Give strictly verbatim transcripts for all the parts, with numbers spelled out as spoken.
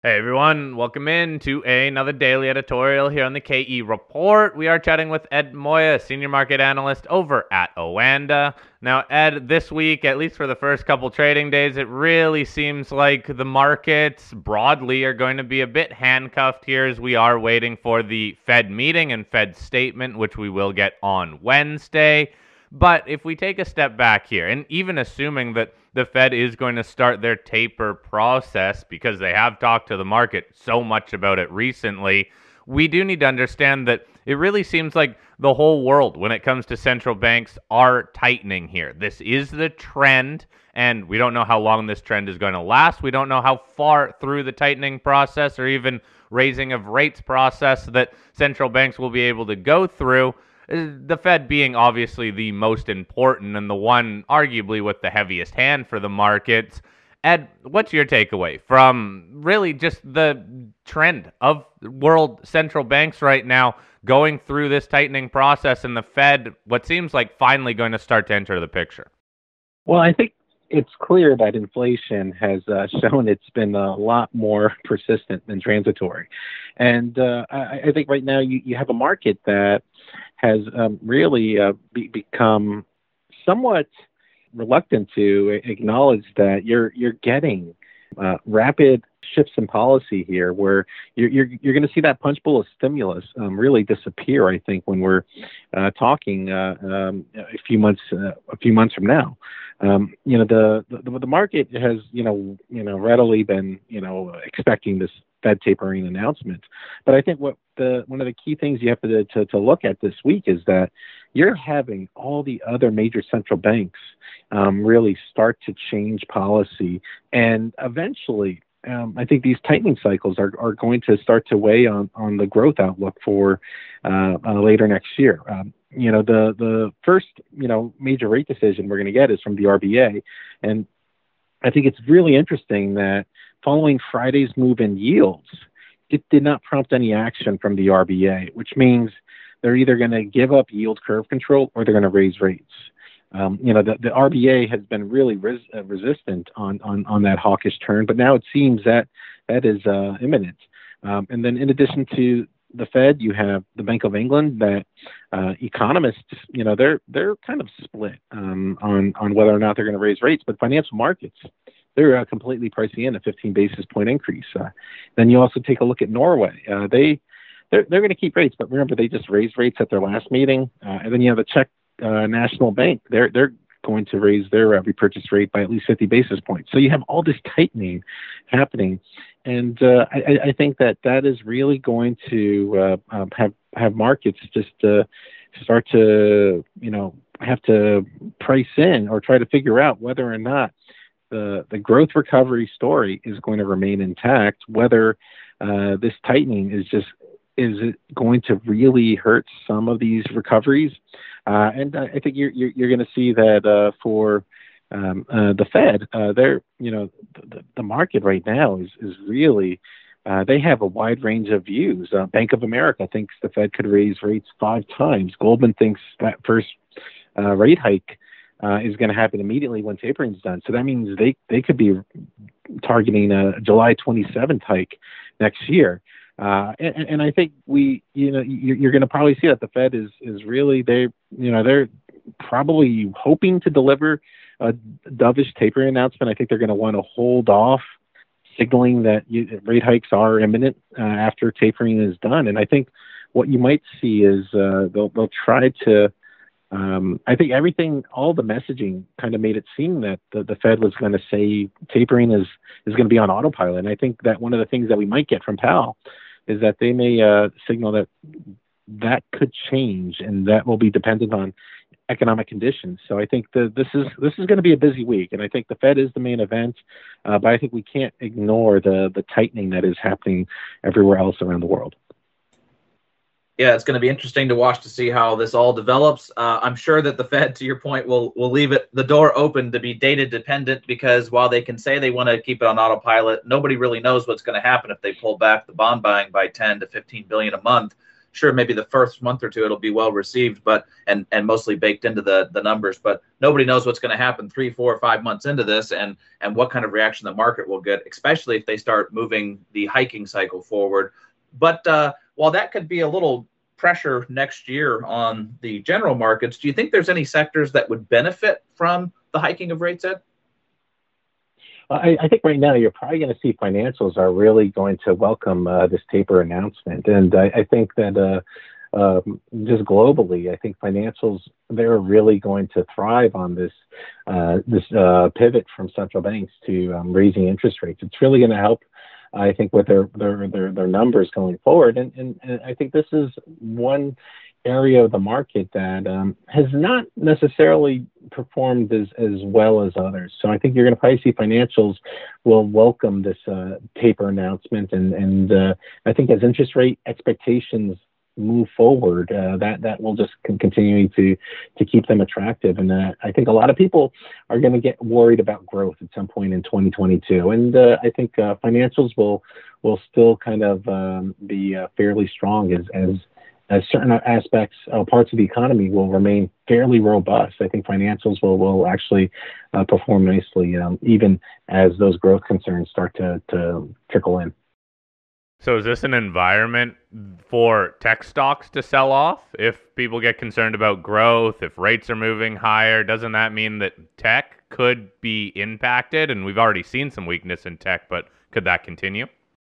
Hey everyone, welcome in to another daily editorial here on the K E Report. We are chatting with Ed Moya, senior market analyst over at Oanda. Now, Ed, this week, at least for the first couple trading days, it really seems like the markets broadly are going to be a bit handcuffed here as we are waiting for the Fed meeting and Fed statement, which we will get on Wednesday. But if we take a step back here, and even assuming that the Fed is going to start their taper process because they have talked to the market so much about it recently, we do need to understand that it really seems like the whole world, when it comes to central banks, are tightening here. This is the trend, and we don't know how long this trend is going to last. We don't know how far through the tightening process or even raising of rates process that central banks will be able to go through. The Fed being obviously the most important and the one arguably with the heaviest hand for the markets. Ed, what's your takeaway from really just the trend of world central banks right now going through this tightening process and the Fed, what seems like finally going to start to enter the picture? Well, I think it's clear that inflation has uh, shown it's been a lot more persistent than transitory. And uh, I, I think right now you, you have a market that has um, really uh, be, become somewhat reluctant to acknowledge that you're you're getting uh, rapid shifts in policy here, where you're you're, you're going to see that punch bowl of stimulus um, really disappear. I think when we're uh, talking uh, um, a few months uh, a few months from now, um, you know the, the the market has you know you know readily been you know expecting this Fed tapering announcement. But I think what the one of the key things you have to, to to look at this week is that you're having all the other major central banks um, really start to change policy, and eventually, um, I think these tightening cycles are, are going to start to weigh on on the growth outlook for uh, uh, later next year. Um, you know, the the first you know major rate decision we're going to get is from the R B A, and I think it's really interesting that following Friday's move in yields, it did not prompt any action from the R B A, which means they're either going to give up yield curve control or they're going to raise rates. Um, you know, the, the R B A has been really res, uh, resistant on, on, on that hawkish turn, but now it seems that that is uh, imminent. Um, and then in addition to the Fed, you have the Bank of England that uh, economists, you know, they're they're kind of split um, on, on whether or not they're going to raise rates, but financial markets, they're uh, completely pricing in a fifteen basis point increase. Uh, then you also take a look at Norway. Uh, they they're, they're going to keep rates, but remember they just raised rates at their last meeting. Uh, and then you have the Czech uh, National Bank. They're they're going to raise their uh, repurchase rate by at least fifty basis points. So you have all this tightening happening, and uh, I, I think that that is really going to uh, um, have have markets just uh, start to you know have to price in or try to figure out whether or not the the growth recovery story is going to remain intact, whether uh, this tightening is just is it going to really hurt some of these recoveries, uh, and I think you're you're, you're going to see that uh, for um, uh, the Fed, uh, they're you know the, the market right now is is really uh, they have a wide range of views. Uh, Bank of America thinks the Fed could raise rates five times. Goldman thinks that first uh, rate hike Uh, is going to happen immediately when tapering is done. So that means they, they could be targeting a July twenty-seventh hike next year. Uh, and, and I think we, you know, you're, you're going to probably see that the Fed is is really they, you know, they're probably hoping to deliver a dovish tapering announcement. I think they're going to want to hold off, signaling that you, rate hikes are imminent uh, after tapering is done. And I think what you might see is uh, they'll they'll try to. Um, I think everything, all the messaging kind of made it seem that the, the Fed was going to say tapering is, is going to be on autopilot. And I think that one of the things that we might get from Powell is that they may uh, signal that that could change, and that will be dependent on economic conditions. So I think that this is this is going to be a busy week, and I think the Fed is the main event, uh, but I think we can't ignore the the tightening that is happening everywhere else around the world. Yeah, it's going to be interesting to watch to see how this all develops. Uh, I'm sure that the Fed, to your point, will will leave it the door open to be data dependent, because while they can say they want to keep it on autopilot, nobody really knows what's going to happen if they pull back the bond buying by ten to fifteen billion a month. sure, maybe the first month or two it'll be well received, but and and mostly baked into the the numbers. But nobody knows what's going to happen three, four, five months into this, and and what kind of reaction the market will get, especially if they start moving the hiking cycle forward. But uh, while that could be a little pressure next year on the general markets, do you think there's any sectors that would benefit from the hiking of rates, Ed? I, I think right now you're probably going to see financials are really going to welcome uh, this taper announcement. And I, I think that uh, um, just globally, I think financials, they're really going to thrive on this uh, this uh, pivot from central banks to um, raising interest rates. It's really going to help, I think, with their their their, their numbers going forward. And, and, and I think this is one area of the market that um, has not necessarily performed as, as well as others. So I think you're going to probably see financials will welcome this uh, taper announcement. And, and uh, I think as interest rate expectations move forward, uh, that, that will just continue to, to keep them attractive. And uh, I think a lot of people are going to get worried about growth at some point in twenty twenty-two. And uh, I think uh, financials will, will still kind of um, be uh, fairly strong as, as as certain aspects, uh, parts of the economy will remain fairly robust. I think financials will, will actually uh, perform nicely, um, even as those growth concerns start to, to trickle in. So is this an environment for tech stocks to sell off? If people get concerned about growth, if rates are moving higher, doesn't that mean that tech could be impacted? And we've already seen some weakness in tech, but could that continue?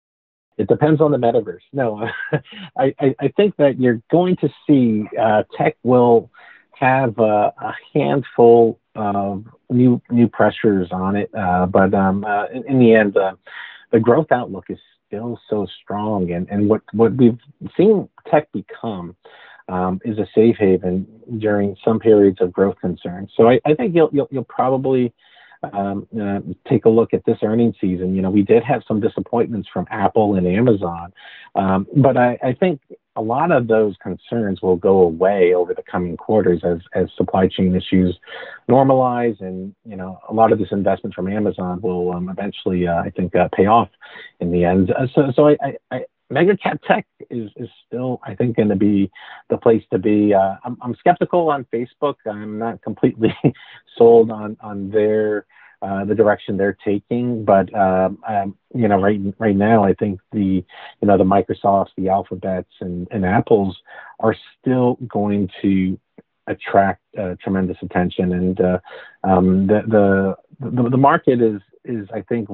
It depends on the metaverse. No, I, I, I think that you're going to see uh, tech will have uh, a handful of new new pressures on it, uh, but um, uh, in, in the end, uh, the growth outlook is still so strong, and, and what, what we've seen tech become um, is a safe haven during some periods of growth concerns. So I, I think you'll, you'll you'll probably Um, uh, take a look at this earnings season. You know, we did have some disappointments from Apple and Amazon, um, but I, I think a lot of those concerns will go away over the coming quarters as, as supply chain issues normalize, and you know, a lot of this investment from Amazon will um, eventually, uh, I think, uh, pay off in the end. Uh, so, so I, I, I mega cap tech is, is still, I think, going to be the place to be. Uh, I'm, I'm skeptical on Facebook. I'm not completely sold on, on their, uh, the direction they're taking, but, um, um, you know, right, right now, I think the, you know, the Microsofts, the Alphabets and, and Apples are still going to attract uh, tremendous attention. And, uh, um, the, the, the, the market is, is, I think,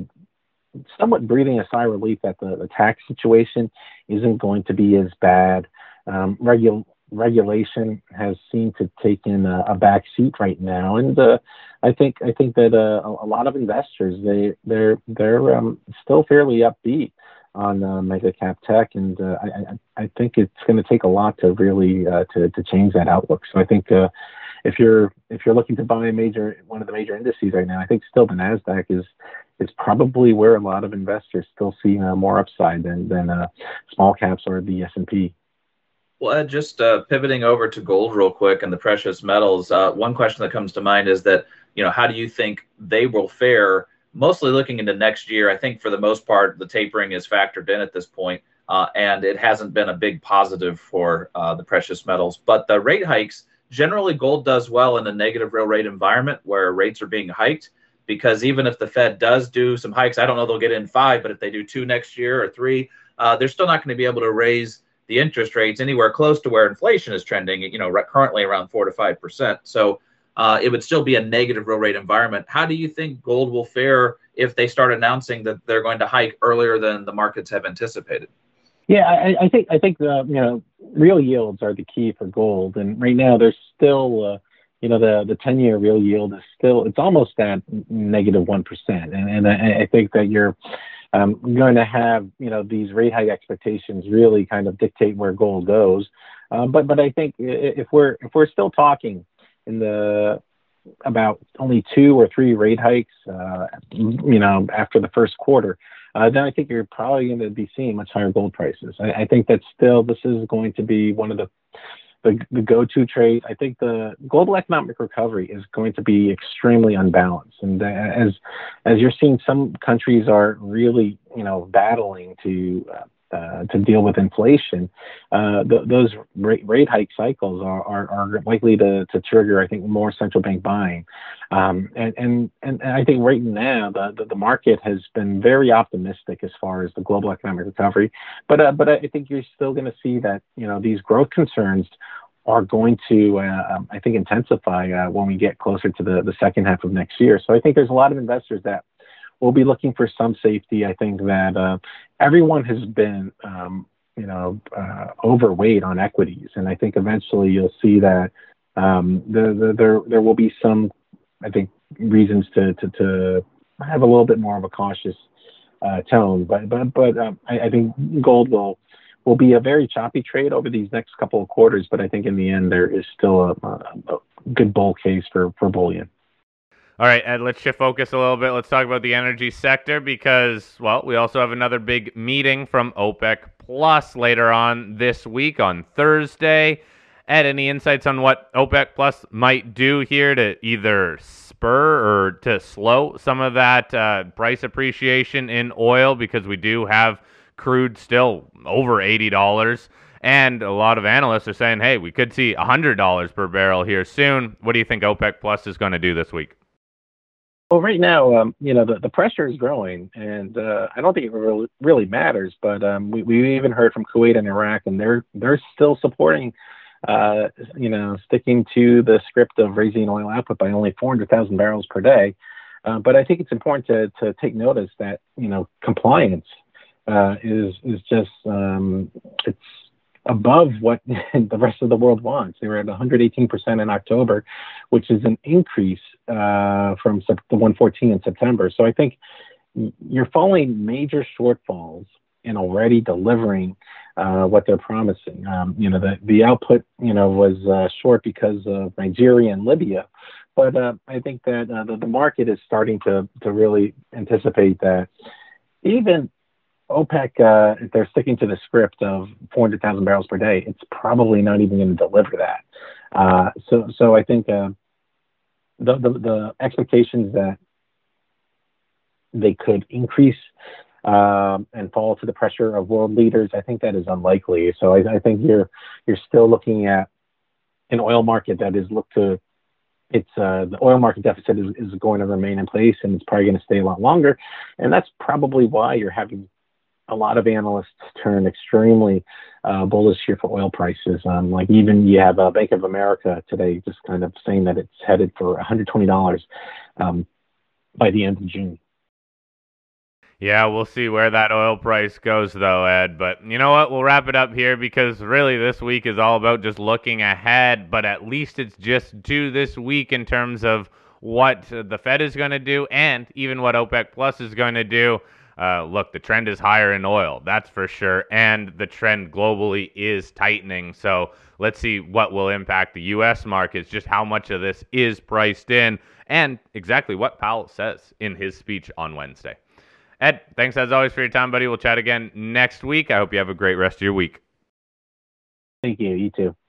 somewhat breathing a sigh of relief that the, the tax situation isn't going to be as bad. Um, regu- regulation has seemed to take in a, a back seat right now, and uh, I think I think that uh, a, a lot of investors they they're they're um, still fairly upbeat on uh, mega cap tech, and uh, I, I I think it's going to take a lot to really uh, to to change that outlook. So I think. Uh, If you're if you're looking to buy a major one of the major indices right now, I think still the Nasdaq is is probably where a lot of investors still see uh, more upside than than uh, small caps or the S and P. Well, Ed, just uh, pivoting over to gold real quick and the precious metals. Uh, one question that comes to mind is that you know how do you think they will fare? Mostly looking into next year, I think for the most part the tapering is factored in at this point, uh, and it hasn't been a big positive for uh, the precious metals. But the rate hikes. Generally, gold does well in a negative real rate environment where rates are being hiked, because even if the Fed does do some hikes, I don't know they'll get in five, but if they do two next year or three, uh, they're still not going to be able to raise the interest rates anywhere close to where inflation is trending, you know, currently around four to five percent. So uh, it would still be a negative real rate environment. How do you think gold will fare if they start announcing that they're going to hike earlier than the markets have anticipated? Yeah, I, I think I think the you know real yields are the key for gold, and right now there's still uh, you know the the ten year real yield is still it's almost at negative one percent, and and I, I think that you're um, going to have you know these rate hike expectations really kind of dictate where gold goes, uh, but but I think if we're if we're still talking in the about only two or three rate hikes, uh, you know after the first quarter. Uh, then I think you're probably going to be seeing much higher gold prices. I, I think that still this is going to be one of the the, the go-to trade. I think the global economic recovery is going to be extremely unbalanced, and uh, as as you're seeing, some countries are really you know battling to uh, uh, to deal with inflation, uh, th- those rate, rate hike cycles are, are, are likely to, to trigger, I think, more central bank buying. Um, and, and, and I think right now the, the, the market has been very optimistic as far as the global economic recovery. But uh, but I think you're still going to see that, you know, these growth concerns are going to, uh, um, I think, intensify uh, when we get closer to the, the second half of next year. So I think there's a lot of investors that will be looking for some safety. I think that uh, everyone has been, um, you know, uh, overweight on equities, and I think eventually you'll see that um, the, the, there there will be some, I think, reasons to to, to have a little bit more of a cautious uh, tone. But but but um, I, I think gold will will be a very choppy trade over these next couple of quarters. But I think in the end there is still a, a, a good bull case for for bullion. All right, Ed, let's shift focus a little bit. Let's talk about the energy sector because, well, we also have another big meeting from OPEC Plus later on this week on Thursday. Ed, any insights on what OPEC Plus might do here to either spur or to slow some of that uh, price appreciation in oil, because we do have crude still over eighty dollars, and a lot of analysts are saying, hey, we could see one hundred dollars per barrel here soon. What do you think OPEC Plus is going to do this week? Well, right now, um, you know, the, the pressure is growing, and uh, I don't think it really, really matters. But um, we we even heard from Kuwait and Iraq, and they're they're still supporting, uh, you know, sticking to the script of raising oil output by only four hundred thousand barrels per day. Uh, but I think it's important to to take notice that, you know, compliance uh, is is just um, it's above what the rest of the world wants. They were at one hundred eighteen percent in October, which is an increase uh, from the one fourteen in September. So I think you're following major shortfalls in already delivering uh, what they're promising. Um, you know, the, the output, you know, was uh, short because of Nigeria and Libya. But uh, I think that uh, the, the market is starting to, to really anticipate that even OPEC, uh, if they're sticking to the script of four hundred thousand barrels per day, it's probably not even going to deliver that. Uh, so, so I think uh, the, the the expectations that they could increase um, and fall to the pressure of world leaders, I think that is unlikely. So, I, I think you're you're still looking at an oil market that is looked to. It's uh, the oil market deficit is, is going to remain in place, and it's probably going to stay a lot longer. And that's probably why you're having a lot of analysts turn extremely uh, bullish here for oil prices. Um, like even you have uh, Bank of America today just kind of saying that it's headed for one hundred twenty dollars um, by the end of June. Yeah, we'll see where that oil price goes, though, Ed. But you know what? We'll wrap it up here because really this week is all about just looking ahead. But at least it's just to this week in terms of what the Fed is going to do and even what OPEC Plus is going to do. Uh, look, the trend is higher in oil, that's for sure, and the trend globally is tightening. So let's see what will impact the U S markets, just how much of this is priced in, and exactly what Powell says in his speech on Wednesday. Ed, thanks as always for your time, buddy. We'll chat again next week. I hope you have a great rest of your week. Thank you. You too.